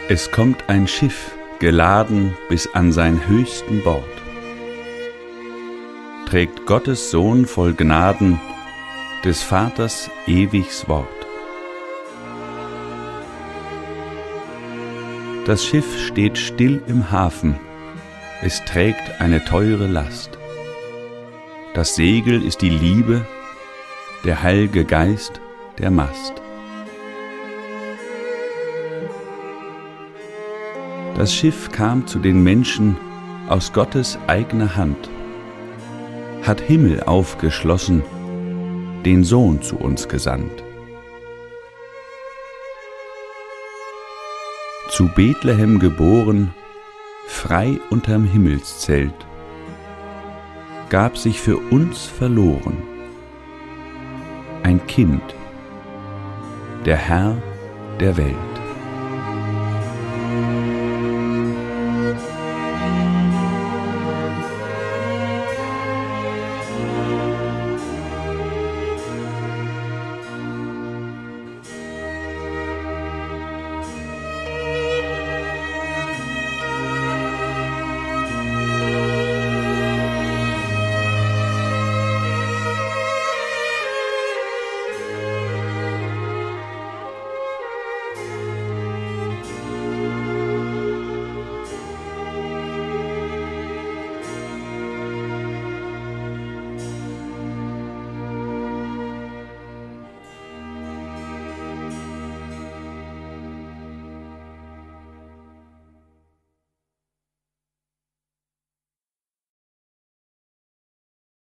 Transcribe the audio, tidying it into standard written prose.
Es kommt ein Schiff, geladen bis an sein höchsten Bord. Trägt Gottes Sohn voll Gnaden des Vaters ewigs Wort. Das Schiff steht still im Hafen, es trägt eine teure Last. Das Segel ist die Liebe, der Heil'ge Geist der Mast. Das Schiff kam zu den Menschen aus Gottes eigener Hand, hat Himmel aufgeschlossen, den Sohn zu uns gesandt. Zu Bethlehem geboren, frei unterm Himmelszelt, gab sich für uns verloren, ein Kind, der Herr der Welt.